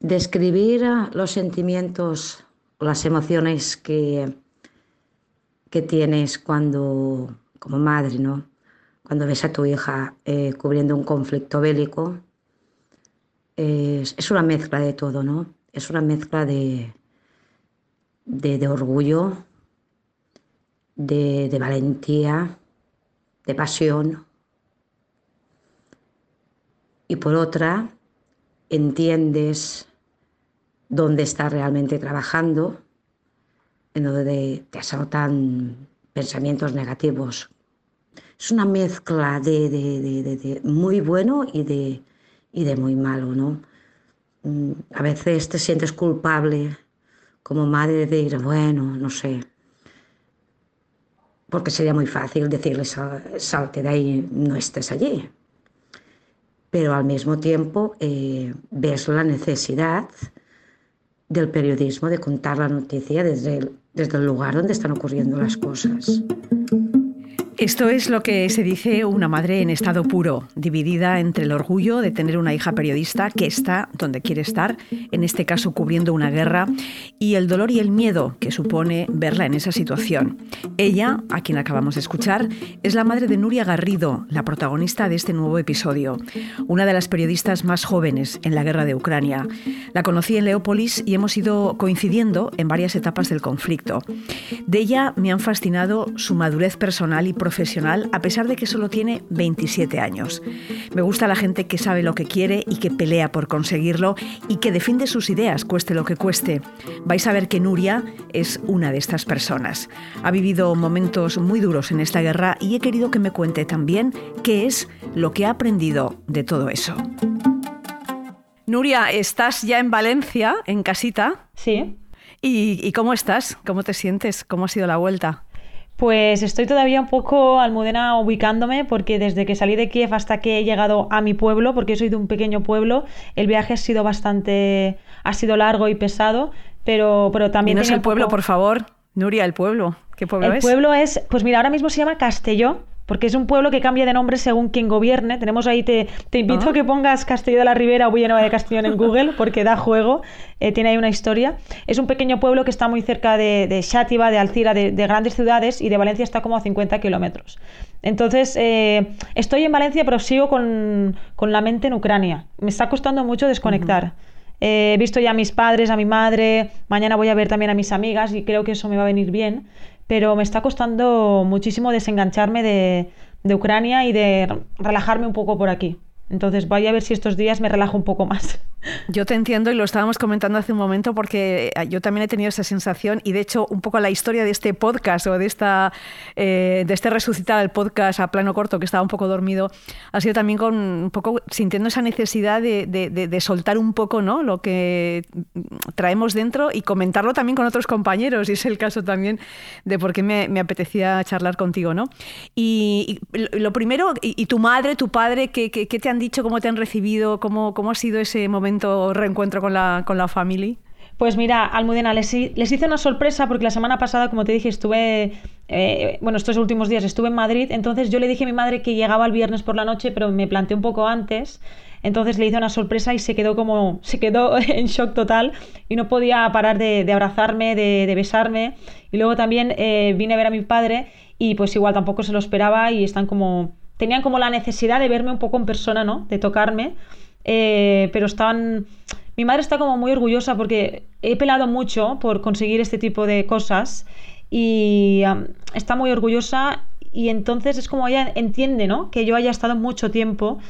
Describir los sentimientos, las emociones que tienes cuando, como madre, ¿no? Cuando ves a tu hija cubriendo un conflicto bélico, es una mezcla de todo, ¿no? Es una mezcla de orgullo, de valentía, de pasión. Y por otra, entiendes dónde estás realmente trabajando, en donde te asaltan pensamientos negativos. Es una mezcla de muy bueno y de muy malo, ¿no? A veces te sientes culpable como madre de ir, bueno, no sé, porque sería muy fácil decirles, salte de ahí, no estés allí. Pero al mismo tiempo ves la necesidad del periodismo de contar la noticia desde el lugar donde están ocurriendo las cosas. Esto es lo que se dice una madre en estado puro, dividida entre el orgullo de tener una hija periodista que está donde quiere estar, en este caso cubriendo una guerra, y el dolor y el miedo que supone verla en esa situación. Ella, a quien acabamos de escuchar, es la madre de Nuria Garrido, la protagonista de este nuevo episodio, una de las periodistas más jóvenes en la guerra de Ucrania. La conocí en Leópolis y hemos ido coincidiendo en varias etapas del conflicto. De ella me han fascinado su madurez personal y profesional, a pesar de que solo tiene 27 años. Me gusta la gente que sabe lo que quiere y que pelea por conseguirlo y que defiende sus ideas, cueste lo que cueste. Vais a ver que Nuria es una de estas personas. Ha vivido momentos muy duros en esta guerra y he querido que me cuente también qué es lo que ha aprendido de todo eso. Nuria, ¿estás ya en Valencia, en casita? Sí. ¿Y cómo estás? ¿Cómo te sientes? ¿Cómo ha sido la vuelta? Pues estoy todavía un poco, Almudena, ubicándome, porque desde que salí de Kiev hasta que he llegado a mi pueblo, porque yo soy de un pequeño pueblo, el viaje ha sido largo y pesado, pero también... ¿Y no es el pueblo, por favor? Nuria, el pueblo. ¿Qué pueblo es? El pueblo es, pues mira, ahora mismo se llama Castelló, porque es un pueblo que cambia de nombre según quien gobierne. Tenemos ahí, te invito a que pongas Castelló de la Ribera o Villanueva de Castellón en Google, porque da juego, tiene ahí una historia. Es un pequeño pueblo que está muy cerca de Xàtiva, de Alcira, de grandes ciudades, y de Valencia está como a 50 kilómetros. Entonces, estoy en Valencia, pero sigo con la mente en Ucrania. Me está costando mucho desconectar. He visto ya a mis padres, a mi madre, mañana voy a ver también a mis amigas y creo que eso me va a venir bien, pero me está costando muchísimo desengancharme de Ucrania y de relajarme un poco por aquí. Entonces voy a ver si estos días me relajo un poco más. Yo te entiendo y lo estábamos comentando hace un momento porque yo también he tenido esa sensación y de hecho un poco la historia de este podcast o de este resucitar el podcast a plano corto que estaba un poco dormido ha sido también con un poco sintiendo esa necesidad de soltar un poco, ¿no?, lo que traemos dentro y comentarlo también con otros compañeros, y es el caso también de por qué me apetecía charlar contigo, ¿no? Y lo primero, y tu madre, tu padre, ¿qué te han dicho, cómo te han recibido, cómo ha sido ese momento, reencuentro con la familia? Pues mira, Almudena, les hice una sorpresa porque la semana pasada, como te dije, estos últimos días estuve en Madrid. Entonces yo le dije a mi madre que llegaba el viernes por la noche, pero me planteé un poco antes. Entonces le hice una sorpresa y se quedó en shock total y no podía parar de abrazarme, de besarme. Y luego también vine a ver a mi padre y pues igual tampoco se lo esperaba y tenían como la necesidad de verme un poco en persona, ¿no?, de tocarme. Pero mi madre está como muy orgullosa porque he pelado mucho por conseguir este tipo de cosas y está muy orgullosa, y entonces es como ella entiende, ¿no?, que yo haya estado mucho tiempo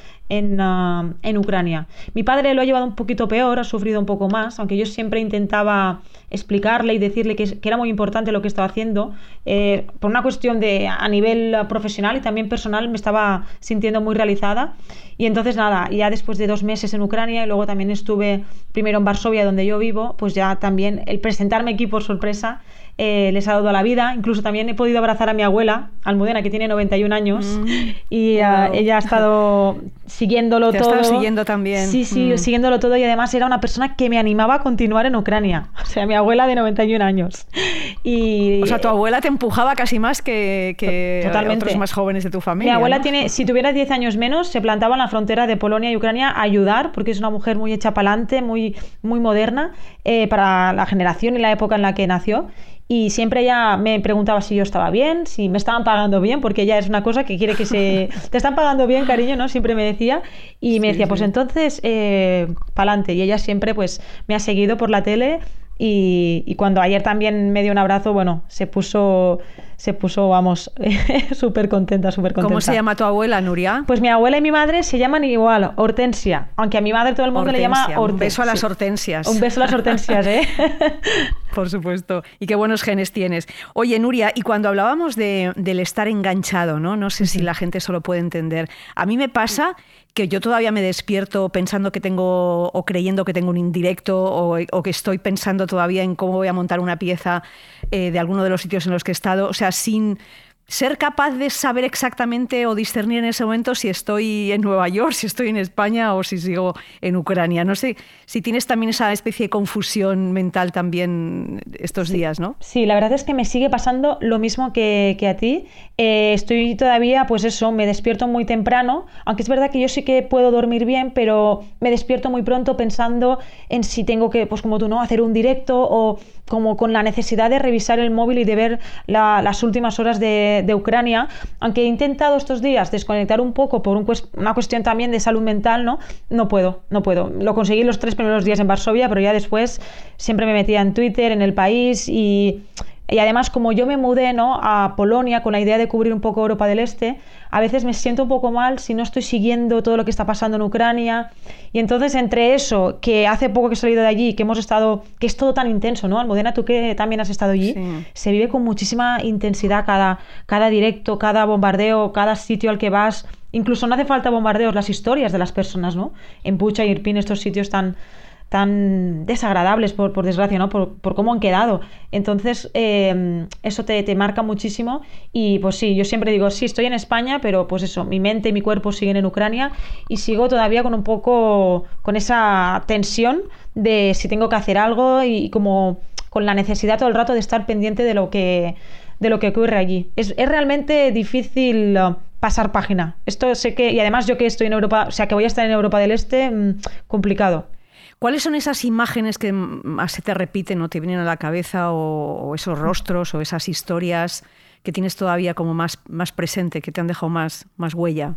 en Ucrania. Mi padre lo ha llevado un poquito peor, ha sufrido un poco más, aunque yo siempre intentaba explicarle y decirle que era muy importante lo que estaba haciendo. Por una cuestión a nivel profesional y también personal me estaba sintiendo muy realizada. Y entonces nada, ya después de 2 meses en Ucrania y luego también estuve primero en Varsovia, donde yo vivo, pues ya también el presentarme aquí por sorpresa les ha dado la vida. Incluso también he podido abrazar a mi abuela, Almudena, que tiene 91 años, y wow. ella ha estado siguiéndolo Te todo. estaba siguiendo también. Sí, siguiéndolo todo, y además era una persona que me animaba a continuar en Ucrania. O sea, mi abuela de 91 años. O sea, tu abuela te empujaba casi más que Totalmente. Otros más jóvenes de tu familia. Mi abuela ¿no? tiene, si tuviera 10 años menos, se plantaba en la frontera de Polonia y Ucrania a ayudar, porque es una mujer muy hecha pa'lante, muy, muy moderna para la generación y la época en la que nació. Y siempre ella me preguntaba si yo estaba bien, si me estaban pagando bien, porque ella es una cosa que quiere que se... Te están pagando bien, cariño, ¿no? Siempre me decía. Y me decía, pues entonces, pa'lante. Y ella siempre pues me ha seguido por la tele. Y cuando ayer también me dio un abrazo, bueno, se puso, vamos, súper contenta, súper contenta. ¿Cómo se llama tu abuela, Nuria? Pues mi abuela y mi madre se llaman igual, Hortensia. Aunque a mi madre todo el mundo Hortensia. le llama Hortensia. Un beso a las Hortensias. Un beso a las Hortensias, ¿eh? Por supuesto. Y qué buenos genes tienes. Oye, Nuria, y cuando hablábamos del estar enganchado, ¿no? No sé si la gente eso lo puede entender. A mí me pasa que yo todavía me despierto pensando que tengo, o creyendo que tengo un indirecto, o que estoy pensando todavía en cómo voy a montar una pieza de alguno de los sitios en los que he estado. O sea, sin ser capaz de saber exactamente o discernir en ese momento si estoy en Nueva York, si estoy en España o si sigo en Ucrania. No sé si tienes también esa especie de confusión mental también estos días, ¿no? Sí, la verdad es que me sigue pasando lo mismo que a ti. Estoy todavía, pues eso, me despierto muy temprano, aunque es verdad que yo sí que puedo dormir bien, pero me despierto muy pronto pensando en si tengo que, pues como tú, ¿no?, hacer un directo, o como con la necesidad de revisar el móvil y de ver las últimas horas de Ucrania, aunque he intentado estos días desconectar un poco por una cuestión también de salud mental, no puedo. Lo conseguí los 3 primeros días en Varsovia, pero ya después siempre me metía en Twitter, en El País, y además, como yo me mudé, ¿no?, a Polonia con la idea de cubrir un poco Europa del Este, a veces me siento un poco mal si no estoy siguiendo todo lo que está pasando en Ucrania. Y entonces, entre eso, que hace poco que he salido de allí, que hemos estado, que es todo tan intenso, ¿no? Almudena, tú que también has estado allí, sí, se vive con muchísima intensidad cada directo, cada bombardeo, cada sitio al que vas. Incluso no hace falta bombardeos, las historias de las personas, ¿no? En Bucha y Irpin, estos sitios tan desagradables, por desgracia, ¿no? Por cómo han quedado. Entonces, eso te marca muchísimo. Y pues sí, yo siempre digo, sí, estoy en España, pero pues eso, mi mente y mi cuerpo siguen en Ucrania, y sigo todavía con un poco, con esa tensión de si tengo que hacer algo, y como con la necesidad todo el rato de estar pendiente de lo que ocurre allí. Es realmente difícil pasar página. Esto sé que, y además yo que estoy en Europa, o sea, que voy a estar en Europa del Este, complicado. ¿Cuáles son esas imágenes que más se te repiten o te vienen a la cabeza, o esos rostros o esas historias que tienes todavía como más presente, que te han dejado más huella?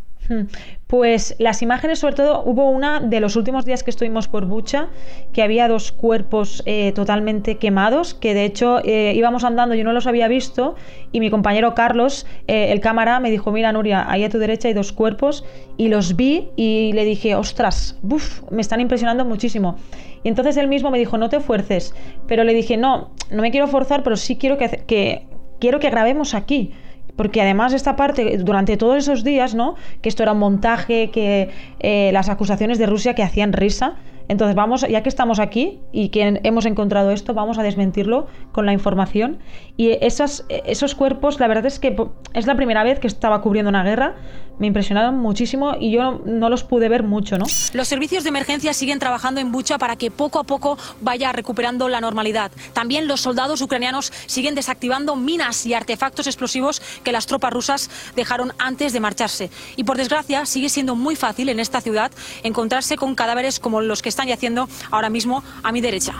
Pues las imágenes, sobre todo, hubo una de los últimos días que estuvimos por Bucha, que había 2 cuerpos totalmente quemados, que de hecho íbamos andando, yo no los había visto, y mi compañero Carlos, el cámara, me dijo, mira, Nuria, ahí a tu derecha hay 2 cuerpos, y los vi y le dije, ostras, me están impresionando muchísimo. Y entonces él mismo me dijo, no te fuerces, pero le dije, no me quiero forzar, pero sí quiero que grabemos aquí. Porque además esta parte, durante todos esos días, ¿no?, que esto era un montaje, que las acusaciones de Rusia que hacían risa. Entonces vamos, ya que estamos aquí y que hemos encontrado esto, vamos a desmentirlo con la información. Y esos cuerpos, la verdad es que es la primera vez que estaba cubriendo una guerra, me impresionaron muchísimo y yo no los pude ver mucho, ¿no? Los servicios de emergencia siguen trabajando en Bucha para que poco a poco vaya recuperando la normalidad. También los soldados ucranianos siguen desactivando minas y artefactos explosivos que las tropas rusas dejaron antes de marcharse. Y por desgracia sigue siendo muy fácil en esta ciudad encontrarse con cadáveres como los que están yaciendo ahora mismo a mi derecha.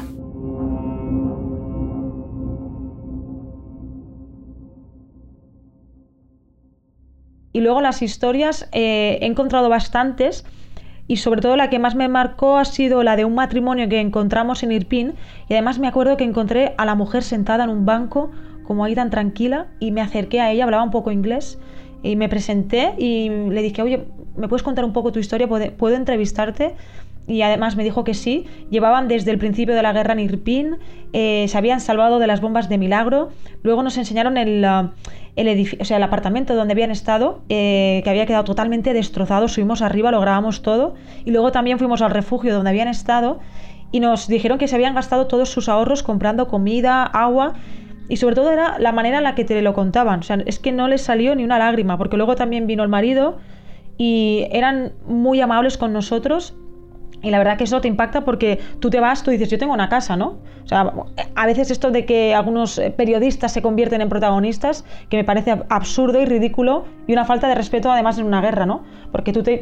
Y luego las historias, he encontrado bastantes, y sobre todo la que más me marcó ha sido la de un matrimonio que encontramos en Irpin, y además me acuerdo que encontré a la mujer sentada en un banco, como ahí tan tranquila, y me acerqué a ella, hablaba un poco inglés, y me presenté y le dije, oye, ¿me puedes contar un poco tu historia? ¿Puedo entrevistarte? Y además me dijo que sí. Llevaban desde el principio de la guerra en Irpin, se habían salvado de las bombas de milagro. Luego nos enseñaron el apartamento donde habían estado, que había quedado totalmente destrozado. Subimos arriba, lo grabamos todo, y luego también fuimos al refugio donde habían estado, y nos dijeron que se habían gastado todos sus ahorros comprando comida, agua, y sobre todo era la manera en la que te lo contaban. O sea, es que no les salió ni una lágrima, porque luego también vino el marido y eran muy amables con nosotros. Y la verdad que eso te impacta porque tú te vas, tú dices, yo tengo una casa, ¿no? O sea, a veces esto de que algunos periodistas se convierten en protagonistas, que me parece absurdo y ridículo y una falta de respeto además en una guerra, ¿no? Porque tú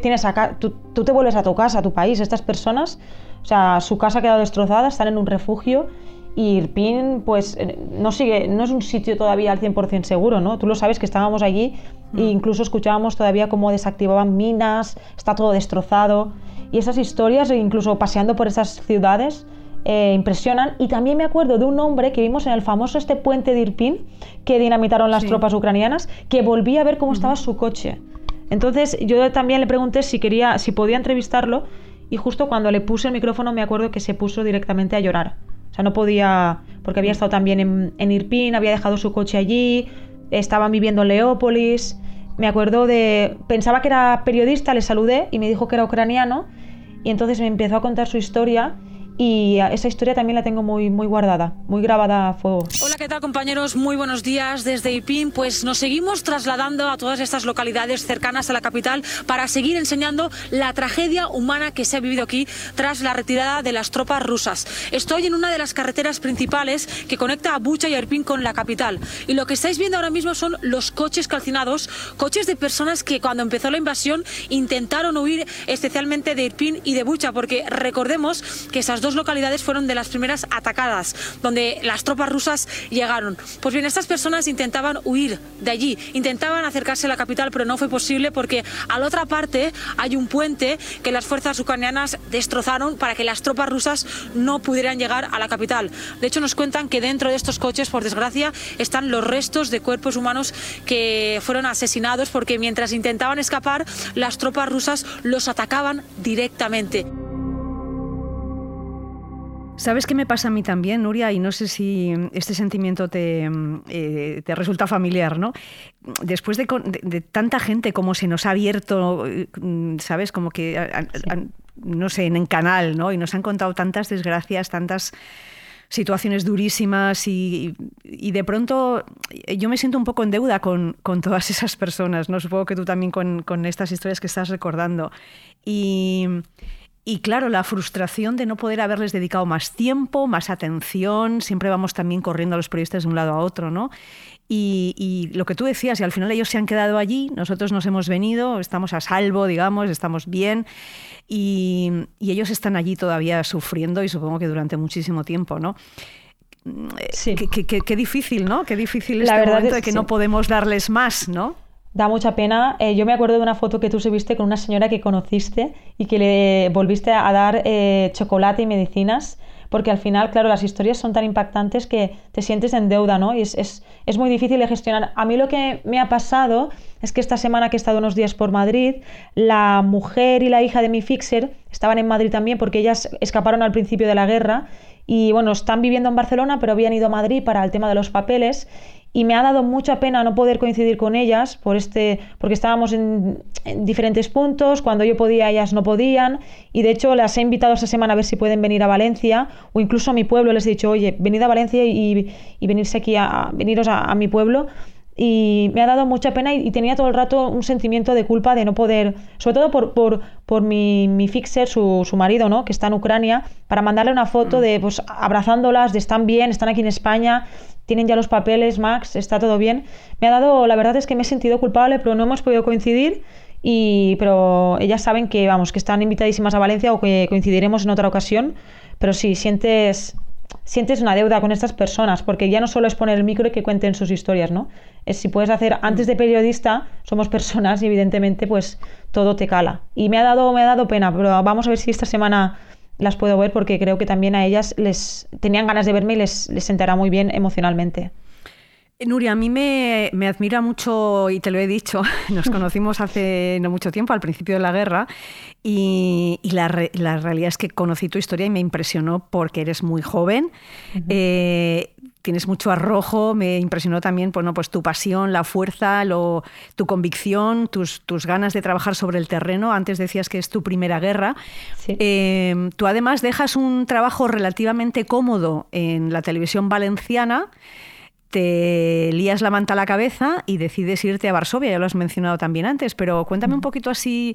te vuelves a tu casa, a tu país. Estas personas, o sea, su casa ha quedado destrozada, están en un refugio y Irpin, pues, no es un sitio todavía al 100% seguro, ¿no? Tú lo sabes que estábamos allí e incluso escuchábamos todavía cómo desactivaban minas, está todo destrozado. Y esas historias, incluso paseando por esas ciudades, impresionan. Y también me acuerdo de un hombre que vimos en el famoso puente de Irpin, que dinamitaron las tropas ucranianas, que volví a ver cómo estaba su coche. Entonces yo también le pregunté si podía entrevistarlo, y justo cuando le puse el micrófono me acuerdo que se puso directamente a llorar. O sea, no podía, porque había estado también en Irpin, había dejado su coche allí, estaban viviendo en Leópolis. Me acuerdo pensaba que era periodista, le saludé y me dijo que era ucraniano, y entonces me empezó a contar su historia, y esa historia también la tengo muy, muy guardada, muy grabada a fuego. Hola, ¿qué tal, compañeros? Muy buenos días desde Irpin. Pues nos seguimos trasladando a todas estas localidades cercanas a la capital para seguir enseñando la tragedia humana que se ha vivido aquí tras la retirada de las tropas rusas. Estoy en una de las carreteras principales que conecta a Bucha y a Irpin con la capital. Y lo que estáis viendo ahora mismo son los coches calcinados, coches de personas que cuando empezó la invasión intentaron huir especialmente de Irpin y de Bucha, porque recordemos que esas dos localidades fueron de las primeras atacadas, donde las tropas rusas llegaron. Pues bien, estas personas intentaban huir de allí, intentaban acercarse a la capital, pero no fue posible porque a la otra parte hay un puente que las fuerzas ucranianas destrozaron para que las tropas rusas no pudieran llegar a la capital. De hecho, nos cuentan que dentro de estos coches, por desgracia, están los restos de cuerpos humanos que fueron asesinados porque mientras intentaban escapar, las tropas rusas los atacaban directamente. ¿Sabes qué me pasa a mí también, Nuria? Y no sé si este sentimiento te resulta familiar, ¿no? Después de tanta gente como se nos ha abierto, ¿sabes? Como que, no sé, en canal, ¿no? Y nos han contado tantas desgracias, tantas situaciones durísimas y de pronto yo me siento un poco en deuda con todas esas personas, ¿no? Supongo que tú también con estas historias que estás recordando. Y claro, la frustración de no poder haberles dedicado más tiempo, más atención, siempre vamos también corriendo a los periodistas de un lado a otro, ¿no? Y lo que tú decías, y al final ellos se han quedado allí, nosotros nos hemos venido, estamos a salvo, digamos, estamos bien, y ellos están allí todavía sufriendo y supongo que durante muchísimo tiempo, ¿no? Sí. Qué difícil, ¿no? Qué difícil La este verdad momento de que no podemos darles más, ¿no? Da mucha pena. Yo me acuerdo de una foto que tú subiste con una señora que conociste y que le volviste a dar chocolate y medicinas, porque al final, claro, las historias son tan impactantes que te sientes en deuda, ¿no? Y es muy difícil de gestionar. A mí lo que me ha pasado es que esta semana que he estado unos días por Madrid, la mujer y la hija de mi fixer estaban en Madrid también porque ellas escaparon al principio de la guerra y, bueno, están viviendo en Barcelona, pero habían ido a Madrid para el tema de los papeles. Y me ha dado mucha pena no poder coincidir con ellas porque estábamos en diferentes puntos, cuando yo podía ellas no podían, y de hecho las he invitado esta semana a ver si pueden venir a Valencia o incluso a mi pueblo. Les he dicho, oye, venid a Valencia y venirse aquí veniros a mi pueblo. Y me ha dado mucha pena y tenía todo el rato un sentimiento de culpa de no poder, sobre todo por mi fixer, su marido, ¿no? Que está en Ucrania, para mandarle una foto de pues abrazándolas, de están bien, están aquí en España, tienen ya los papeles, Max, está todo bien. Me ha dado, la verdad es que me he sentido culpable, pero no hemos podido coincidir, pero ellas saben que, vamos, que están invitadísimas a Valencia o que coincidiremos en otra ocasión, pero sí, sientes una deuda con estas personas, porque ya no solo es poner el micro y que cuenten sus historias, ¿no? Es si puedes hacer, antes de periodista, somos personas y evidentemente pues todo te cala. Y me ha dado pena, pero vamos a ver si esta semana las puedo ver, porque creo que también a ellas tenían ganas de verme y les sentará muy bien emocionalmente. Nuria, a mí me admira mucho, y te lo he dicho, nos conocimos hace no mucho tiempo, al principio de la guerra, y la realidad es que conocí tu historia y me impresionó porque eres muy joven, tienes mucho arrojo, me impresionó también pues tu pasión, la fuerza, tu convicción, tus ganas de trabajar sobre el terreno. Antes decías que es tu primera guerra. Sí. Tú además dejas un trabajo relativamente cómodo en la televisión valenciana te lías la manta a la cabeza y decides irte a Varsovia, ya lo has mencionado también antes, pero cuéntame un poquito así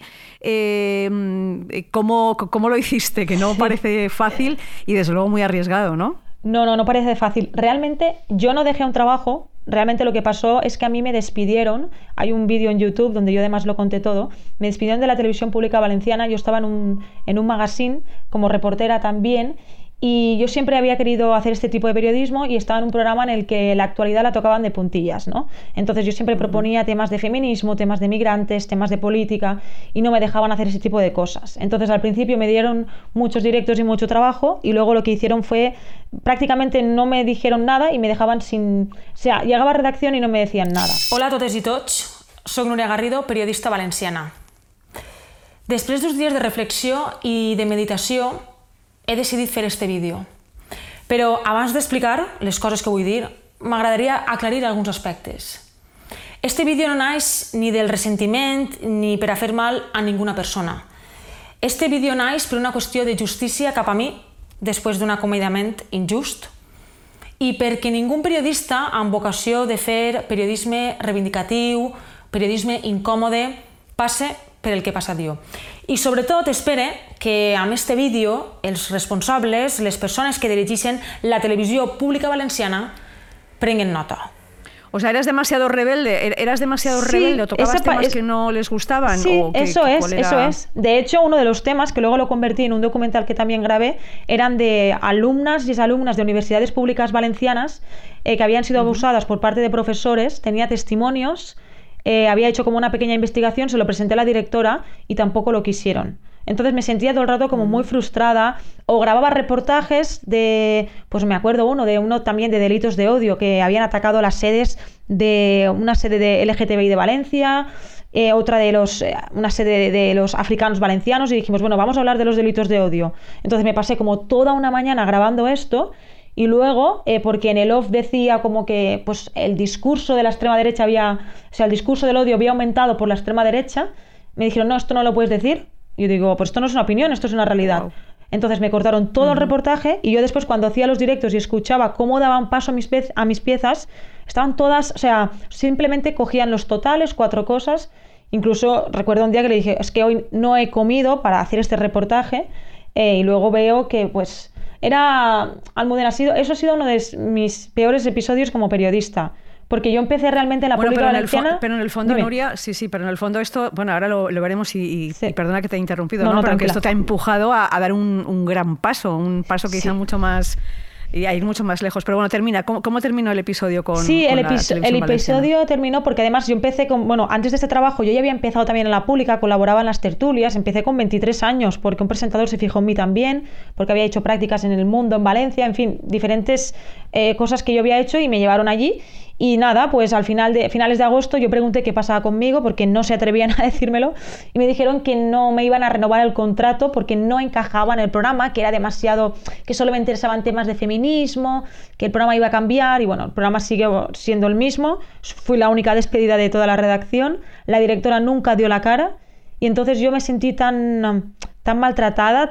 cómo lo hiciste, que no parece fácil y desde luego muy arriesgado, ¿no? No parece fácil. Realmente yo no dejé un trabajo, realmente lo que pasó es que a mí me despidieron, hay un vídeo en YouTube donde yo además lo conté todo, me despidieron de la televisión pública valenciana, yo estaba en un magazine como reportera también. Y yo siempre había querido hacer este tipo de periodismo y estaba en un programa en el que la actualidad la tocaban de puntillas, ¿no? Entonces yo siempre proponía temas de feminismo, temas de migrantes, temas de política y no me dejaban hacer ese tipo de cosas. Entonces al principio me dieron muchos directos y mucho trabajo y luego lo que hicieron fue prácticamente no me dijeron nada y me dejaban sin... O sea, llegaba a redacción y no me decían nada. Hola a totes i tots, soc Núria Garrido, periodista valenciana. Després d'uns dies de reflexió i de meditació he decidit fer este vídeo. Però abans d'explicar les coses que vull dir, m'agradaria aclarir alguns aspectes. Este vídeo no naix ni del ressentiment ni per a fer mal a ninguna persona. Este vídeo naix per una qüestió de justícia cap a mi després d'un acomiadament injust i perquè ningú periodista amb vocació de fer periodisme reivindicatiu, periodisme incòmode, passe per el que he passat jo. I sobretot espere que amb este vídeo els responsables, les persones que dirigeixen la televisió pública valenciana, prenguen nota. O sea, ¿eras demasiado rebelde? ¿O tocabas temas que no les gustaban? Sí, ¿O eso es. De hecho, uno de los temas, que luego lo convertí en un documental que también grabé, eran de alumnas y exalumnas de universidades públicas valencianas que habían sido abusadas por parte de profesores, tenía testimonios. Había hecho como una pequeña investigación, se lo presenté a la directora y tampoco lo quisieron. Entonces me sentía todo el rato como muy frustrada, o grababa reportajes de, pues me acuerdo uno también de delitos de odio, que habían atacado las sedes de una sede de LGTBI de Valencia, otra de una sede de los africanos valencianos, y dijimos, bueno, vamos a hablar de los delitos de odio. Entonces me pasé como toda una mañana grabando esto. Y luego, porque en el off decía como que pues, el discurso de la extrema derecha el discurso del odio había aumentado por la extrema derecha, me dijeron, no, esto no lo puedes decir. Y yo digo, pues esto no es una opinión, esto es una realidad. Wow. Entonces me cortaron todo el reportaje y yo después cuando hacía los directos y escuchaba cómo daban paso a mis piezas, estaban todas, o sea, simplemente cogían los totales, 4 cosas. Incluso recuerdo un día que le dije, es que hoy no he comido para hacer este reportaje y luego veo que pues... Almudena, eso ha sido uno de mis peores episodios como periodista, porque yo empecé realmente en la pública valenciana... Pero en el fondo, dime. Nuria, sí, pero en el fondo esto, bueno, ahora lo veremos y perdona que te he interrumpido, ¿no? Pero que esto te ha empujado a dar un gran paso, un paso quizá mucho más... y a ir mucho más lejos. Pero bueno, termina. ¿Cómo terminó el episodio con el episodio terminó porque además yo empecé antes de este trabajo yo ya había empezado también en la pública, colaboraba en las tertulias, empecé con 23 años porque un presentador se fijó en mí también, porque había hecho prácticas en El Mundo, en Valencia, en fin, diferentes cosas que yo había hecho y me llevaron allí. Y nada, pues al finales de agosto yo pregunté qué pasaba conmigo porque no se atrevían a decírmelo y me dijeron que no me iban a renovar el contrato porque no encajaba en el programa, que era demasiado, que solo me interesaban temas de feminismo, que el programa iba a cambiar y bueno, el programa sigue siendo el mismo. Fui la única despedida de toda la redacción, la directora nunca dio la cara y entonces yo me sentí tan maltratada,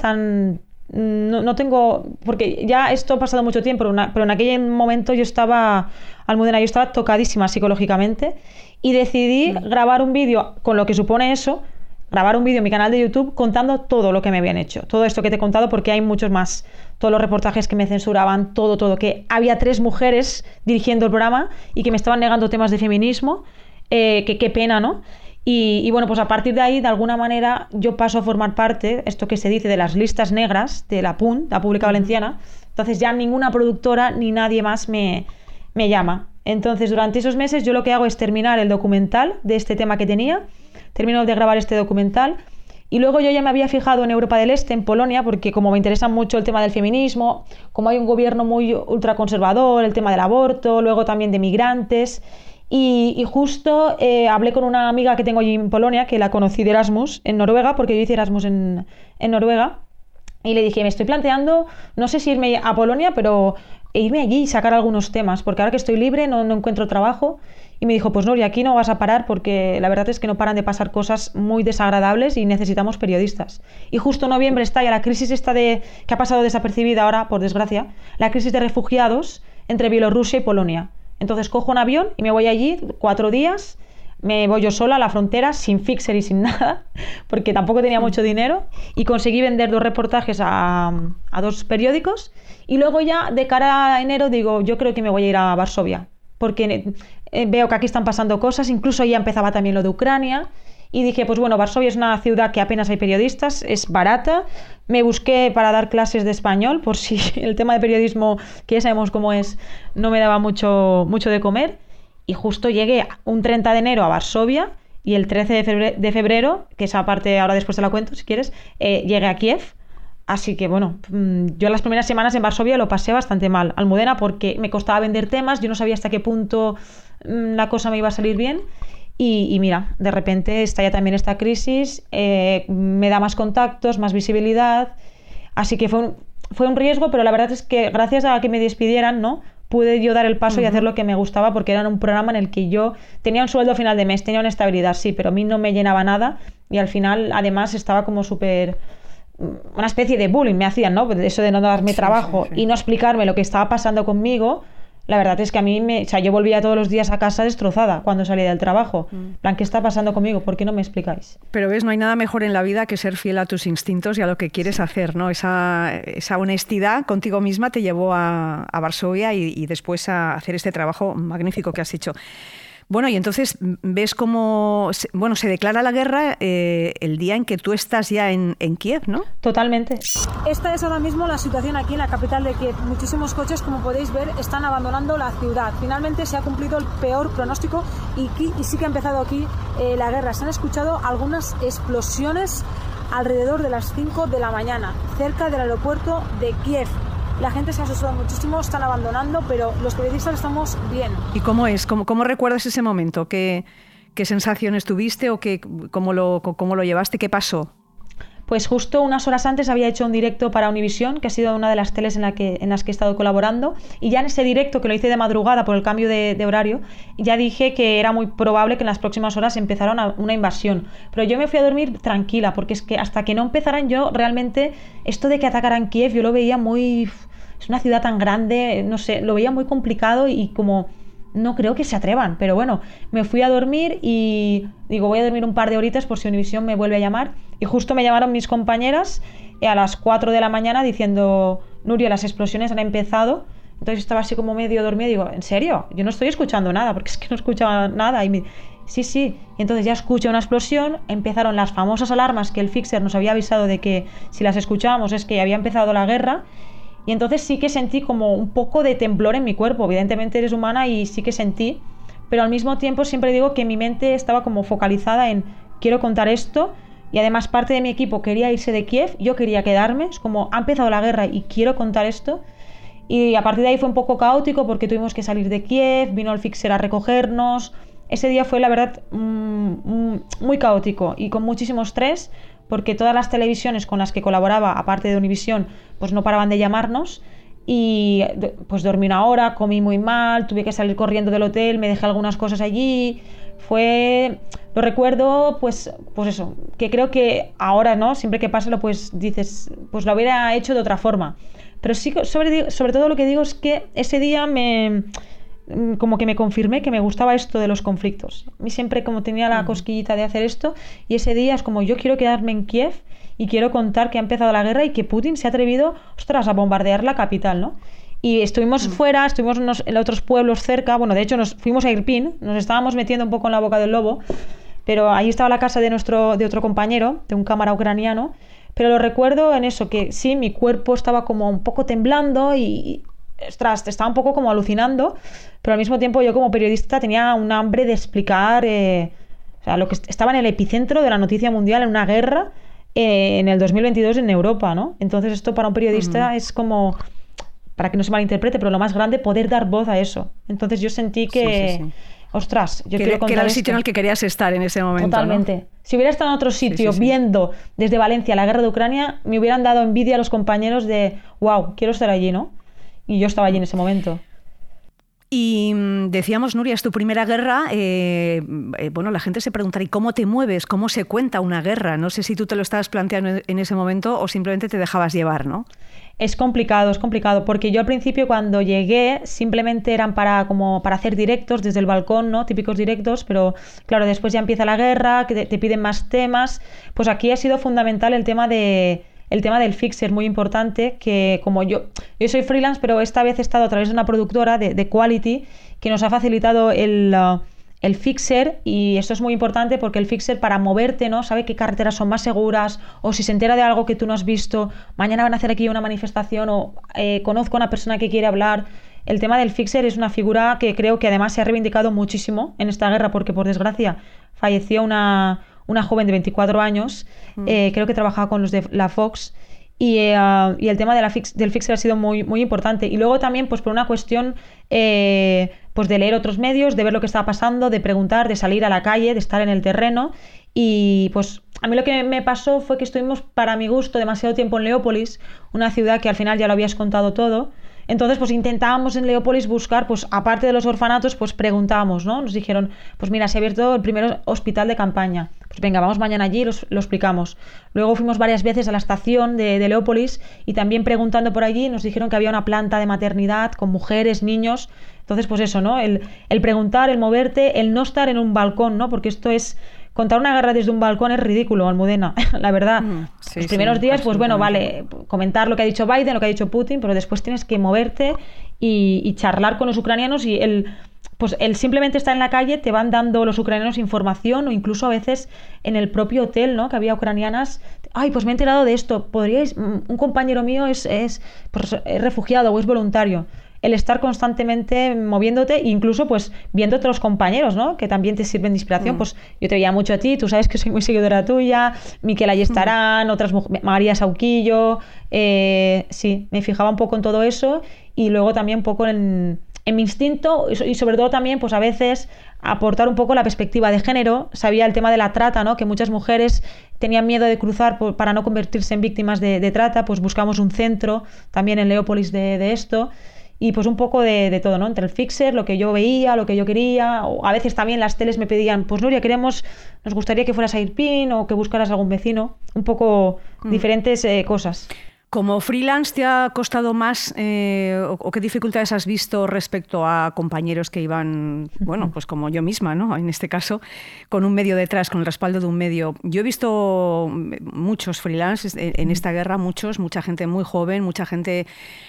no tengo, porque ya esto ha pasado mucho tiempo, pero en aquel momento yo estaba tocadísima psicológicamente y decidí grabar un vídeo con lo que supone eso, grabar un vídeo en mi canal de YouTube contando todo lo que me habían hecho, todo esto que te he contado porque hay muchos más, todos los reportajes que me censuraban, todo, que había 3 mujeres dirigiendo el programa y que me estaban negando temas de feminismo, que qué pena, ¿no? Y bueno, pues a partir de ahí, de alguna manera, yo paso a formar parte, esto que se dice, de las listas negras de la PUN, la Pública Valenciana. Entonces ya ninguna productora ni nadie más me llama. Entonces durante esos meses yo lo que hago es terminar el documental de este tema que tenía, termino de grabar este documental y luego yo ya me había fijado en Europa del Este, en Polonia, porque como me interesa mucho el tema del feminismo, como hay un gobierno muy ultraconservador, el tema del aborto, luego también de migrantes... Y justo hablé con una amiga que tengo allí en Polonia, que la conocí de Erasmus en Noruega, porque yo hice Erasmus en Noruega, y le dije, me estoy planteando, no sé si irme a Polonia, pero irme allí y sacar algunos temas, porque ahora que estoy libre no encuentro trabajo. Y me dijo, pues Nuria, aquí no vas a parar porque la verdad es que no paran de pasar cosas muy desagradables y necesitamos periodistas. Y justo en noviembre estalla la crisis que ha pasado desapercibida ahora, por desgracia, la crisis de refugiados entre Bielorrusia y Polonia. Entonces cojo un avión y me voy allí 4 días, me voy yo sola a la frontera sin fixer y sin nada, porque tampoco tenía mucho dinero, y conseguí vender 2 reportajes a 2 periódicos, y luego ya de cara a enero digo, yo creo que me voy a ir a Varsovia, porque veo que aquí están pasando cosas, incluso ya empezaba también lo de Ucrania, y dije, pues bueno, Varsovia es una ciudad que apenas hay periodistas, es barata. Me busqué para dar clases de español, por si el tema de periodismo, que ya sabemos cómo es, no me daba mucho de comer. Y justo llegué un 30 de enero a Varsovia y el 13 de febrero, que esa parte ahora después te la cuento si quieres, llegué a Kiev. Así que bueno, yo las primeras semanas en Varsovia lo pasé bastante mal. Almudena, porque me costaba vender temas, yo no sabía hasta qué punto la cosa me iba a salir bien. Y mira, de repente estalla también esta crisis, me da más contactos, más visibilidad, así que fue un riesgo, pero la verdad es que gracias a que me despidieran, ¿no?, pude yo dar el paso y hacer lo que me gustaba, porque era un programa en el que yo tenía un sueldo a final de mes, tenía una estabilidad, sí, pero a mí no me llenaba nada, y al final además estaba como súper... una especie de bullying me hacían, ¿no?, eso de no darme trabajo y no explicarme lo que estaba pasando conmigo. La verdad es que a mí, yo volvía todos los días a casa destrozada cuando salía del trabajo. Plan, ¿qué está pasando conmigo? ¿Por qué no me explicáis? Pero ves, no hay nada mejor en la vida que ser fiel a tus instintos y a lo que quieres hacer, ¿no? Esa honestidad contigo misma te llevó a Varsovia y después a hacer este trabajo magnífico que has hecho. Bueno, y entonces ves cómo se declara la guerra el día en que tú estás ya en Kiev, ¿no? Totalmente. Esta es ahora mismo la situación aquí en la capital de Kiev. Muchísimos coches, como podéis ver, están abandonando la ciudad. Finalmente se ha cumplido el peor pronóstico y sí que ha empezado aquí la guerra. Se han escuchado algunas explosiones alrededor de las 5 de la mañana, cerca del aeropuerto de Kiev. La gente se ha asustado muchísimo, están abandonando, pero los periodistas estamos bien. ¿Y cómo es? ¿Cómo recuerdas ese momento? ¿Qué sensaciones tuviste o cómo lo llevaste? ¿Qué pasó? Pues justo unas horas antes había hecho un directo para Univisión, que ha sido una de las teles en las que he estado colaborando, y ya en ese directo, que lo hice de madrugada por el cambio de horario, ya dije que era muy probable que en las próximas horas empezara una invasión. Pero yo me fui a dormir tranquila, porque es que hasta que no empezaran, yo realmente, esto de que atacaran Kiev, yo lo veía muy... Es una ciudad tan grande, no sé, lo veía muy complicado y como... No creo que se atrevan, pero bueno, me fui a dormir y digo, voy a dormir un par de horitas por si Univisión me vuelve a llamar. Y justo me llamaron mis compañeras a las 4 de la mañana diciendo, Nuria, las explosiones han empezado. Entonces estaba así como medio dormida y digo, ¿en serio? Yo no estoy escuchando nada, porque es que no escuchaba nada. Y sí. Y entonces ya escuché una explosión, empezaron las famosas alarmas que el fixer nos había avisado de que si las escuchábamos es que había empezado la guerra. Y entonces sí que sentí como un poco de temblor en mi cuerpo. Evidentemente eres humana y sí que sentí, pero al mismo tiempo siempre digo que mi mente estaba como focalizada en quiero contar esto, y además parte de mi equipo quería irse de Kiev, yo quería quedarme, es como ha empezado la guerra y quiero contar esto. Y a partir de ahí fue un poco caótico porque tuvimos que salir de Kiev, vino el fixer a recogernos. Ese día fue la verdad muy caótico y con muchísimo estrés, porque todas las televisiones con las que colaboraba, aparte de Univisión, pues no paraban de llamarnos, y pues dormí una hora, comí muy mal, tuve que salir corriendo del hotel, me dejé algunas cosas allí. Lo recuerdo, pues eso, que creo que ahora, ¿no?, siempre que pasa pues dices, pues lo hubiera hecho de otra forma. Pero sí, sobre todo lo que digo es que ese día como que me confirmé que me gustaba esto de los conflictos. A mí siempre como tenía la cosquillita de hacer esto, y ese día es como yo quiero quedarme en Kiev y quiero contar que ha empezado la guerra y que Putin se ha atrevido, ostras, a bombardear la capital, ¿no? Y estuvimos fuera, estuvimos en otros pueblos cerca, bueno, de hecho nos fuimos a Irpin, nos estábamos metiendo un poco en la boca del lobo, pero ahí estaba la casa de otro compañero, de un cámara ucraniano, pero lo recuerdo en eso, que sí, mi cuerpo estaba como un poco temblando y ostras, estaba un poco como alucinando, pero al mismo tiempo yo como periodista tenía un hambre de explicar lo que estaba en el epicentro de la noticia mundial en una guerra en el 2022 en Europa, ¿no? Entonces esto para un periodista es como, para que no se malinterprete, pero lo más grande, poder dar voz a eso. Entonces yo sentí que, sí. Ostras, yo quiero contar que era el esto. sitio en el que querías estar en ese momento. Totalmente. ¿No? Si hubiera estado en otro sitio viendo desde Valencia la guerra de Ucrania, me hubieran dado envidia a los compañeros de, wow, quiero estar allí, ¿no? Y yo estaba allí en ese momento. Y decíamos, Nuria, es tu primera guerra. Bueno, la gente se preguntará, ¿y cómo te mueves? ¿Cómo se cuenta una guerra? No sé si tú te lo estabas planteando en ese momento o simplemente te dejabas llevar, ¿no? Es complicado, porque yo al principio cuando llegué simplemente eran para hacer directos desde el balcón, ¿no? Típicos directos, pero claro, después ya empieza la guerra, que te piden más temas. Pues aquí ha sido fundamental el tema del fixer, muy importante, que como yo soy freelance, pero esta vez he estado a través de una productora de Quality que nos ha facilitado el fixer, y esto es muy importante porque el fixer, para moverte, ¿no? Sabe qué carreteras son más seguras, o si se entera de algo que tú no has visto, mañana van a hacer aquí una manifestación, o conozco a una persona que quiere hablar. El tema del fixer es una figura que creo que además se ha reivindicado muchísimo en esta guerra, porque por desgracia falleció una joven de 24 años, creo que trabajaba con los de la Fox, y el tema del fixer ha sido muy, muy importante. Y luego también, pues por una cuestión pues de leer otros medios, de ver lo que estaba pasando, de preguntar, de salir a la calle, de estar en el terreno. Y pues a mí lo que me pasó fue que estuvimos, para mi gusto, demasiado tiempo en Leópolis, una ciudad que al final ya lo habías contado todo. Entonces, pues intentábamos en Leópolis buscar, pues aparte de los orfanatos, pues preguntábamos, ¿no? Nos dijeron, pues mira, se ha abierto el primer hospital de campaña. Pues venga, vamos mañana allí y lo explicamos. Luego fuimos varias veces a la estación de Leópolis, y también preguntando por allí nos dijeron que había una planta de maternidad con mujeres, niños. Entonces, pues eso, ¿no? El preguntar, el moverte, el no estar en un balcón, ¿no? Porque esto es... Contar una guerra desde un balcón es ridículo, Almudena, la verdad. Sí, los primeros días, pues bueno, vale, comentar lo que ha dicho Biden, lo que ha dicho Putin, pero después tienes que moverte y charlar con los ucranianos, y el simplemente estar en la calle, te van dando los ucranianos información, o incluso a veces en el propio hotel, ¿no? Que había ucranianas, ay, pues me he enterado de esto, podríais, un compañero mío es refugiado o es voluntario. El estar constantemente moviéndote, incluso pues viendo otros compañeros, ¿no? Que también te sirven de inspiración. Pues yo te veía mucho a ti, tú sabes que soy muy seguidora tuya, Miquel Ayestarán, otras mujeres, María Sauquillo, sí, me fijaba un poco en todo eso, y luego también un poco en mi instinto, y sobre todo también pues a veces aportar un poco la perspectiva de género. Sabía el tema de la trata, ¿no? Que muchas mujeres tenían miedo de cruzar para no convertirse en víctimas de trata, pues buscamos un centro también en Leópolis de esto. Y pues un poco de todo, ¿no? Entre el fixer, lo que yo veía, lo que yo quería, o a veces también las teles me pedían, pues Nuria, nos gustaría que fueras a Irpin o que buscaras a algún vecino, un poco diferentes cosas. ¿Como freelance te ha costado más o qué dificultades has visto respecto a compañeros que iban, bueno, pues como yo misma, ¿no? En este caso, con un medio detrás, con el respaldo de un medio? Yo he visto muchos freelance en esta guerra, mucha gente muy joven, mucha gente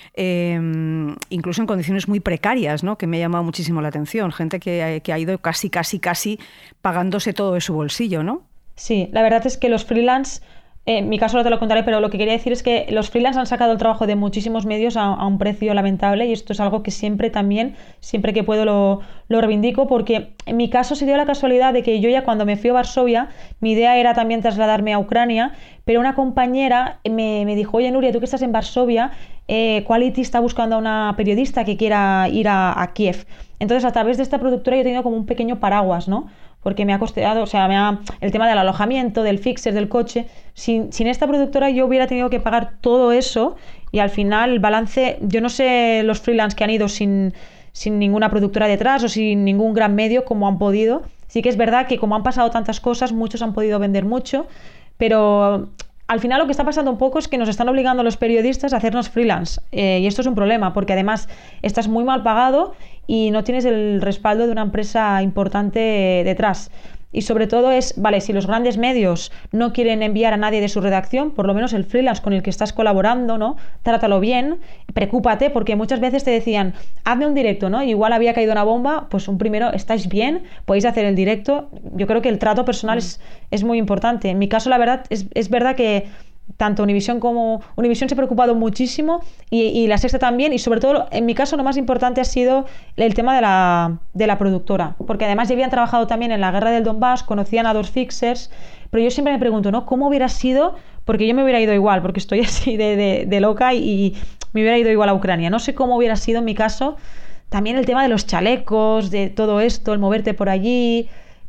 incluso en condiciones muy precarias, ¿no? Que me ha llamado muchísimo la atención. Gente que ha ido casi pagándose todo de su bolsillo, ¿no? Sí, la verdad es que los freelance... En mi caso no te lo contaré, pero lo que quería decir es que los freelance han sacado el trabajo de muchísimos medios a un precio lamentable, y esto es algo que siempre que puedo lo reivindico, porque en mi caso se dio la casualidad de que yo ya cuando me fui a Varsovia, mi idea era también trasladarme a Ucrania, pero una compañera me dijo, oye Nuria, tú que estás en Varsovia, Quality está buscando a una periodista que quiera ir a Kiev. Entonces a través de esta productora yo he tenido como un pequeño paraguas, ¿no? Porque me ha costado, o sea, el tema del alojamiento, del fixer, del coche. Sin esta productora yo hubiera tenido que pagar todo eso, y al final el balance, yo no sé los freelance que han ido sin ninguna productora detrás o sin ningún gran medio cómo han podido. Sí que es verdad que como han pasado tantas cosas, muchos han podido vender mucho, pero al final lo que está pasando un poco es que nos están obligando a los periodistas a hacernos freelance, y esto es un problema, porque además estás muy mal pagado y no tienes el respaldo de una empresa importante detrás. Y sobre todo vale, si los grandes medios no quieren enviar a nadie de su redacción, por lo menos el freelance con el que estás colaborando, ¿no? Trátalo bien, preocúpate, porque muchas veces te decían, hazme un directo, ¿no? Y igual había caído una bomba, pues un primero, ¿estáis bien? ¿Podéis hacer el directo? Yo creo que el trato personal es muy importante. En mi caso, la verdad, es verdad que tanto Univisión como Univisión se ha preocupado muchísimo, y La Sexta también, y sobre todo en mi caso lo más importante ha sido el tema de la productora, porque además ya habían trabajado también en la guerra del Donbass, conocían a dos fixers, pero yo siempre me pregunto, ¿no? ¿Cómo hubiera sido? Porque yo me hubiera ido igual, porque estoy así de loca, y me hubiera ido igual a Ucrania. No sé cómo hubiera sido en mi caso. También el tema de los chalecos, de todo esto, el moverte por allí...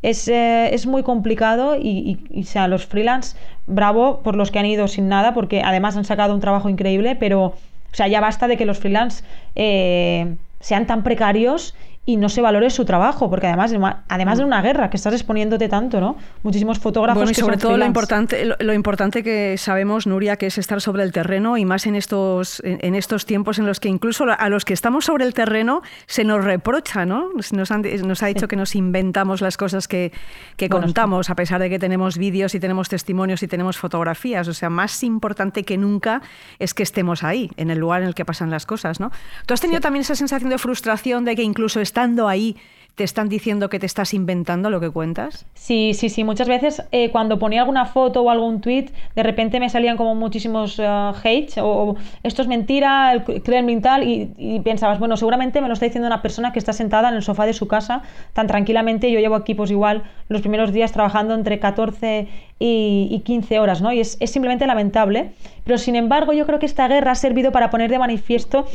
Es muy complicado, y o sea, los freelance, bravo por los que han ido sin nada, porque además han sacado un trabajo increíble, pero o sea, ya basta de que los freelance sean tan precarios y no se valore su trabajo, porque además de una guerra, que estás exponiéndote tanto, ¿no? Muchísimos fotógrafos bueno, y que sobre son todo freelance. lo importante que sabemos, Nuria, que es estar sobre el terreno, y más en estos tiempos en los que incluso a los que estamos sobre el terreno se nos reprocha, ¿no? Nos ha dicho que nos inventamos las cosas que contamos, a pesar de que tenemos vídeos y tenemos testimonios y tenemos fotografías. O sea, más importante que nunca es que estemos ahí, en el lugar en el que pasan las cosas, ¿no? ¿Tú has tenido también esa sensación de frustración de que incluso estando ahí te están diciendo que te estás inventando lo que cuentas? Sí. Muchas veces cuando ponía alguna foto o algún tweet, de repente me salían como muchísimos hates o esto es mentira, el Kremlin tal, y pensabas, bueno, seguramente me lo está diciendo una persona que está sentada en el sofá de su casa tan tranquilamente. Yo llevo aquí pues igual los primeros días trabajando entre 14 y 15 horas, ¿no? Y es simplemente lamentable. Pero sin embargo yo creo que esta guerra ha servido para poner de manifiesto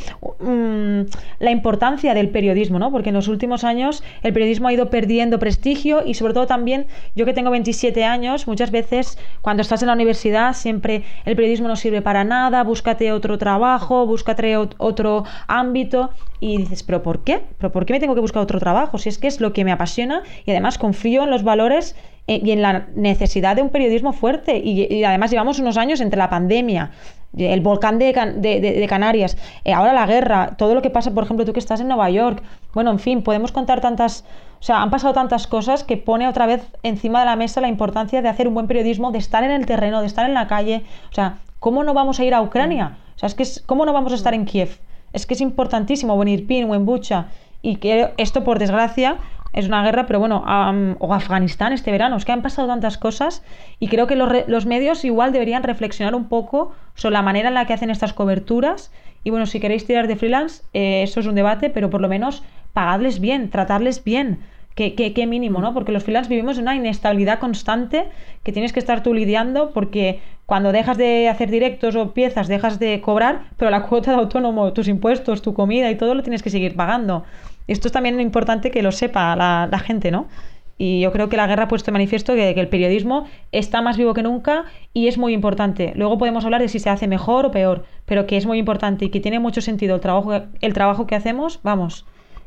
la importancia del periodismo, ¿no? Porque en los últimos años el periodismo ha ido perdiendo prestigio, y sobre todo también yo que tengo 27 años, muchas veces cuando estás en la universidad siempre el periodismo no sirve para nada, búscate otro trabajo, búscate otro ámbito, y dices, ¿pero por qué? ¿Pero por qué me tengo que buscar otro trabajo? Si es que es lo que me apasiona y además confío en los valores y en la necesidad de un periodismo fuerte, y además llevamos unos años entre la pandemia, el volcán de Canarias, ahora la guerra, todo lo que pasa, por ejemplo, tú que estás en Nueva York, bueno, en fin, podemos contar tantas, o sea, han pasado tantas cosas que pone otra vez encima de la mesa la importancia de hacer un buen periodismo, de estar en el terreno, de estar en la calle. O sea, ¿cómo no vamos a ir a Ucrania? O sea, ¿cómo no vamos a estar en Kiev? Es que es importantísimo, o en Irpin o en Bucha, y que esto, por desgracia, es una guerra, pero bueno, o Afganistán este verano, es que han pasado tantas cosas, y creo que los medios igual deberían reflexionar un poco sobre la manera en la que hacen estas coberturas. Y bueno, si queréis tirar de freelance, eso es un debate, pero por lo menos pagadles bien, tratarles bien, qué mínimo, ¿no? Porque los freelance vivimos en una inestabilidad constante que tienes que estar tú lidiando, porque cuando dejas de hacer directos o piezas dejas de cobrar, pero la cuota de autónomo, tus impuestos, tu comida y todo lo tienes que seguir pagando. Esto es también importante que lo sepa la gente, ¿no? Y yo creo que la guerra ha puesto de manifiesto que el periodismo está más vivo que nunca, y es muy importante. Luego podemos hablar de si se hace mejor o peor, pero que es muy importante y que tiene mucho sentido el trabajo que hacemos. Vamos,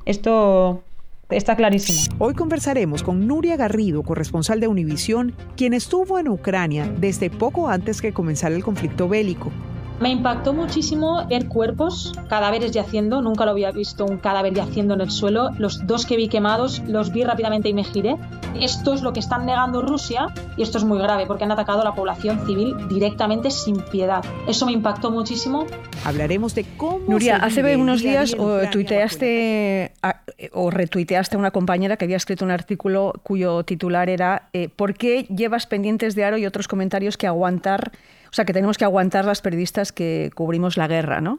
esto está clarísimo. Hoy conversaremos con Nuria Garrido, corresponsal de Univisión, quien estuvo en Ucrania desde poco antes que comenzara el conflicto bélico. Me impactó muchísimo ver cuerpos, cadáveres yaciendo. Nunca lo había visto, un cadáver yaciendo en el suelo. Los dos que vi quemados los vi rápidamente y me giré. Esto es lo que están negando Rusia, y esto es muy grave porque han atacado a la población civil directamente sin piedad. Eso me impactó muchísimo. Hablaremos de cómo... Nuria, hace unos días tuiteaste o retuiteaste a una compañera que había escrito un artículo cuyo titular era ¿por qué llevas pendientes de Aro y otros comentarios que aguantar? O sea, que tenemos que aguantar las periodistas que cubrimos la guerra, ¿no?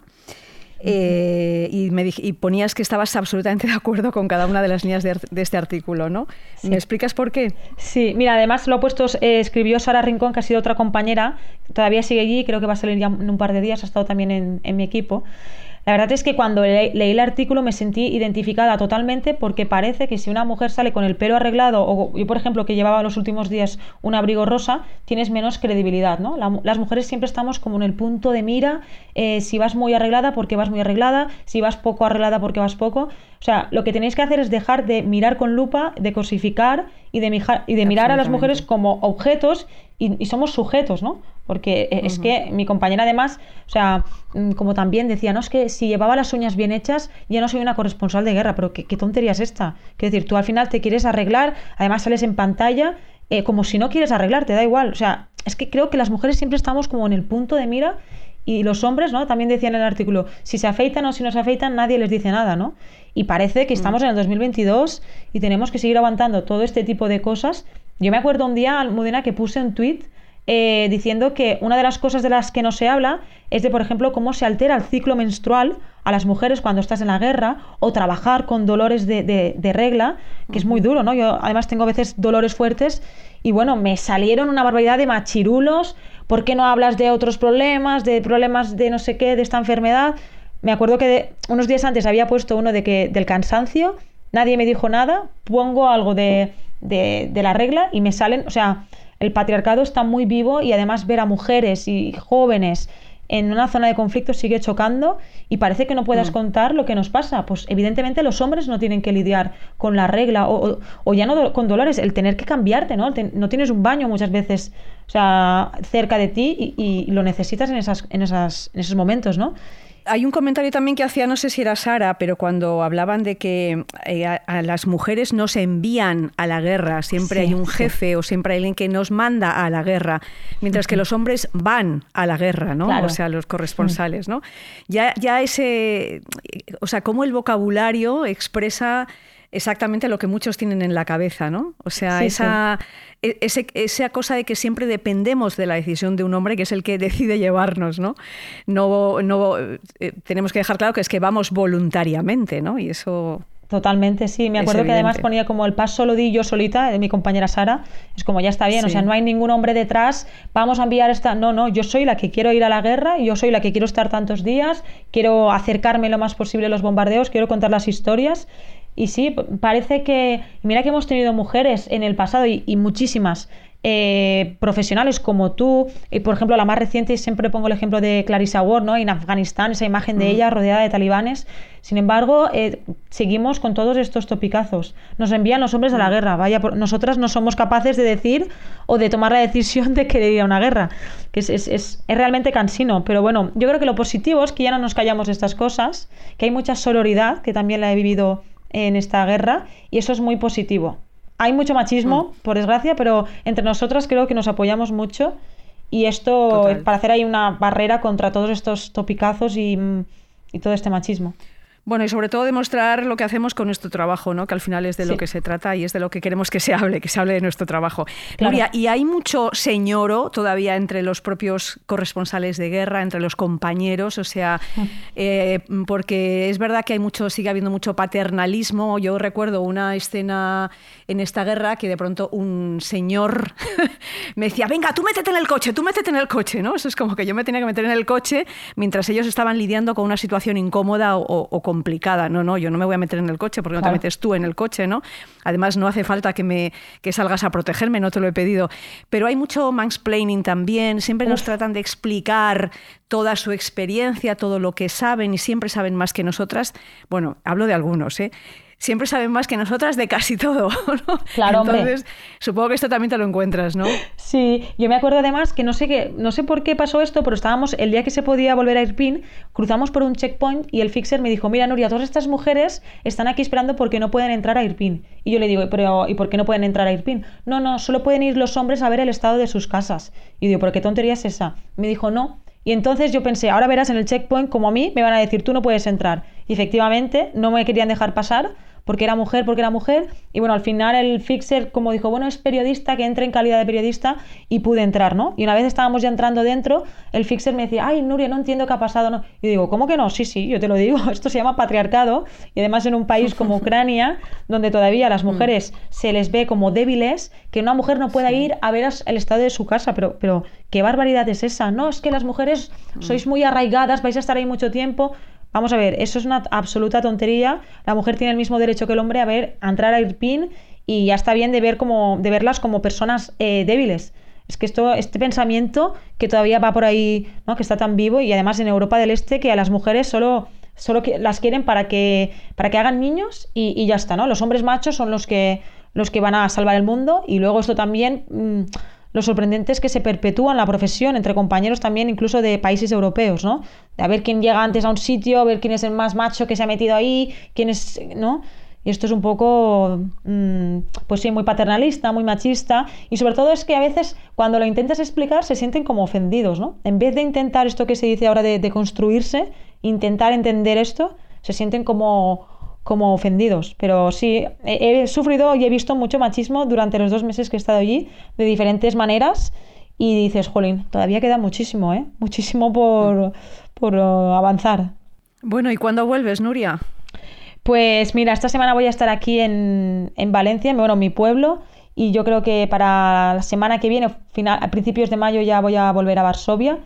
Y ponías que estabas absolutamente de acuerdo con cada una de las líneas de este artículo, ¿no? Sí. ¿Me explicas por qué? Sí, mira, además lo ha puesto, escribió Sara Rincón, que ha sido otra compañera, todavía sigue allí, creo que va a salir ya en un par de días, ha estado también en mi equipo. La verdad es que cuando leí el artículo me sentí identificada totalmente, porque parece que si una mujer sale con el pelo arreglado, o yo por ejemplo que llevaba los últimos días un abrigo rosa, tienes menos credibilidad, ¿no? Las mujeres siempre estamos como en el punto de mira, si vas muy arreglada porque vas muy arreglada, si vas poco arreglada porque vas poco. O sea, lo que tenéis que hacer es dejar de mirar con lupa, de cosificar y de mirar a las mujeres como objetos, y somos sujetos, ¿no? Porque es que mi compañera además, o sea, como también decía, no, es que si llevaba las uñas bien hechas ya no soy una corresponsal de guerra, pero qué tontería es esta. Quiero decir, tú al final te quieres arreglar, además sales en pantalla, como si no quieres arreglar, te da igual. O sea, es que creo que las mujeres siempre estamos como en el punto de mira, y los hombres, ¿no? También decían en el artículo, si se afeitan o si no se afeitan nadie les dice nada, ¿no? Y parece que estamos en el 2022 y tenemos que seguir aguantando todo este tipo de cosas. Yo me acuerdo un día, Almudena, que puse un tuit diciendo que una de las cosas de las que no se habla es de, por ejemplo, cómo se altera el ciclo menstrual a las mujeres cuando estás en la guerra, o trabajar con dolores de regla, que es muy duro, ¿no? Yo además tengo a veces dolores fuertes, y bueno, me salieron una barbaridad de machirulos. ¿Por qué no hablas de otros problemas de no sé qué, de esta enfermedad? Me acuerdo que unos días antes había puesto uno del cansancio, nadie me dijo nada, pongo algo de la regla y me salen, o sea, el patriarcado está muy vivo, y además ver a mujeres y jóvenes en una zona de conflicto sigue chocando y parece que no puedas contar lo que nos pasa. Pues evidentemente los hombres no tienen que lidiar con la regla o ya no con dolores, el tener que cambiarte, ¿no? No tienes un baño muchas veces, o sea, cerca de ti y lo necesitas en esos momentos, ¿no? Hay un comentario también que hacía, no sé si era Sara, pero cuando hablaban de que a las mujeres no se envían a la guerra, siempre hay un jefe o siempre hay alguien que nos manda a la guerra, mientras que los hombres van a la guerra, ¿no? Claro. O sea, los corresponsales, ¿no? Ya ese, o sea, cómo el vocabulario expresa exactamente lo que muchos tienen en la cabeza, ¿no? O sea, esa cosa de que siempre dependemos de la decisión de un hombre que es el que decide llevarnos, ¿no? Tenemos que dejar claro que es que vamos voluntariamente, ¿no? Y eso... Totalmente, sí. Me acuerdo que además ponía como el paso lo di yo solita, de mi compañera Sara. Es como, ya está bien, o sea, no hay ningún hombre detrás, vamos a enviar esta... No, yo soy la que quiero ir a la guerra, yo soy la que quiero estar tantos días, quiero acercarme lo más posible a los bombardeos, quiero contar las historias. Y sí, parece que... Mira que hemos tenido mujeres en el pasado y muchísimas profesionales como tú. Y por ejemplo, la más reciente, siempre pongo el ejemplo de Clarissa Ward, ¿no? En Afganistán, esa imagen de ella rodeada de talibanes. Sin embargo, seguimos con todos estos topicazos. Nos envían los hombres a la guerra. Vaya, nosotras no somos capaces de decir o de tomar la decisión de querer ir a una guerra. Que es realmente cansino. Pero bueno, yo creo que lo positivo es que ya no nos callamos estas cosas, que hay mucha sororidad, que también la he vivido en esta guerra, y eso es muy positivo. Hay mucho machismo, por desgracia, pero entre nosotras creo que nos apoyamos mucho, y esto para hacer ahí una barrera contra todos estos topicazos y todo este machismo. Bueno, y sobre todo demostrar lo que hacemos con nuestro trabajo, ¿no? Que al final es de lo que se trata y es de lo que queremos que se hable de nuestro trabajo. Claro. Nuria, ¿y hay mucho señoro todavía entre los propios corresponsales de guerra, entre los compañeros? O sea, porque es verdad que sigue habiendo mucho paternalismo. Yo recuerdo una escena en esta guerra que de pronto un señor me decía, venga, tú métete en el coche, ¿no? Eso es como que yo me tenía que meter en el coche mientras ellos estaban lidiando con una situación incómoda o complicada. No, yo no me voy a meter en el coche porque no te metes tú en el coche, ¿no? Además, no hace falta que salgas a protegerme, no te lo he pedido. Pero hay mucho mansplaining también, siempre nos tratan de explicar toda su experiencia, todo lo que saben, y siempre saben más que nosotras. Bueno, hablo de algunos, ¿eh? Siempre saben más que nosotras de casi todo, ¿no? Claro, entonces, hombre. Supongo que esto también te lo encuentras, ¿no? Sí, yo me acuerdo además que no sé por qué pasó esto, pero estábamos, el día que se podía volver a Irpin, cruzamos por un checkpoint y el fixer me dijo, mira, Nuria, todas estas mujeres están aquí esperando porque no pueden entrar a Irpin. Y yo le digo, pero ¿y por qué no pueden entrar a Irpin? No, solo pueden ir los hombres a ver el estado de sus casas. Y digo, ¿pero qué tontería es esa? Me dijo, no. Y entonces yo pensé, ahora verás en el checkpoint como a mí me van a decir, tú no puedes entrar. Y efectivamente no me querían dejar pasar porque era mujer, y bueno, al final el fixer como dijo, bueno, es periodista, que entre en calidad de periodista, y pude entrar, ¿no? Y una vez estábamos ya entrando dentro, el fixer me decía, ay, Nuria, no entiendo qué ha pasado, ¿no? Y digo, ¿cómo que no? Sí, yo te lo digo, esto se llama patriarcado, y además en un país como Ucrania, donde todavía a las mujeres se les ve como débiles, que una mujer no pueda ir a ver el estado de su casa, pero ¿qué barbaridad es esa? No, es que las mujeres sois muy arraigadas, vais a estar ahí mucho tiempo. Vamos a ver, eso es una absoluta tontería. La mujer tiene el mismo derecho que el hombre a entrar a Irpin, y ya está bien de verlas como personas débiles. Es que este pensamiento que todavía va por ahí, ¿no? Que está tan vivo, y además en Europa del Este, que a las mujeres solo las quieren para que hagan niños y ya está, ¿no? Los hombres machos son los que van a salvar el mundo, y luego esto también... Lo sorprendente es que se perpetúa en la profesión entre compañeros también, incluso de países europeos, ¿no? De a ver quién llega antes a un sitio, a ver quién es el más macho que se ha metido ahí, quién es, ¿no? Y esto es un poco, pues sí, muy paternalista, muy machista, y sobre todo es que a veces cuando lo intentas explicar se sienten como ofendidos, ¿no? En vez de intentar esto que se dice ahora de construirse, intentar entender esto, se sienten como ofendidos. Pero sí, he sufrido y he visto mucho machismo durante los 2 meses que he estado allí, de diferentes maneras, y dices, jolín, todavía queda muchísimo, muchísimo por avanzar. Bueno, ¿y cuándo vuelves, Nuria? Pues mira, esta semana voy a estar aquí en Valencia, en mi pueblo, y yo creo que para la semana que viene, a principios de mayo, ya voy a volver a Varsovia.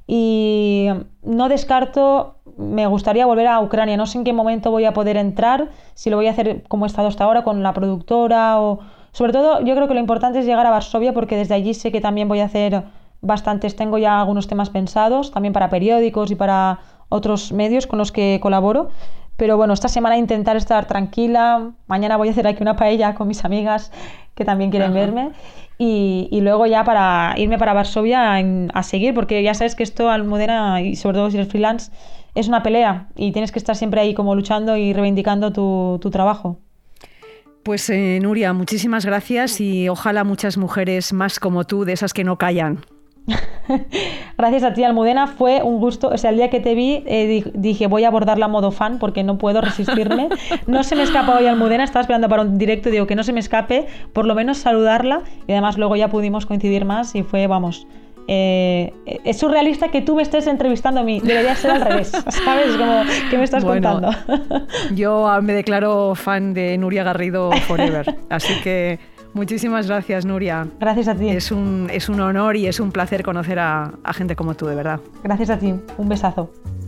Y no descarto, me gustaría volver a Ucrania. No sé en qué momento voy a poder entrar, si lo voy a hacer como he estado hasta ahora con la productora o... Sobre todo, yo creo que lo importante es llegar a Varsovia, porque desde allí sé que también voy a hacer bastantes, tengo ya algunos temas pensados, también para periódicos y para otros medios con los que colaboro. Pero bueno, esta semana intentar estar tranquila. Mañana voy a hacer aquí una paella con mis amigas que también quieren verme. Y luego ya para irme para Varsovia a seguir, porque ya sabes que esto, Almudena, y sobre todo si eres freelance, es una pelea y tienes que estar siempre ahí como luchando y reivindicando tu trabajo. Pues Nuria, muchísimas gracias y ojalá muchas mujeres más como tú, de esas que no callan. Gracias a ti, Almudena, fue un gusto. O sea, el día que te vi dije voy a abordarla a modo fan porque no puedo resistirme. No se me escapa hoy Almudena, estaba esperando para un directo y digo que no se me escape, por lo menos saludarla, y además luego ya pudimos coincidir más y fue, vamos, es surrealista que tú me estés entrevistando a mí, debería ser al revés, ¿sabes? Como, ¿qué me estás contando? Yo me declaro fan de Nuria Garrido forever, así que muchísimas gracias, Nuria. Gracias a ti. Es un honor y es un placer conocer a gente como tú, de verdad. Gracias a ti. Un besazo.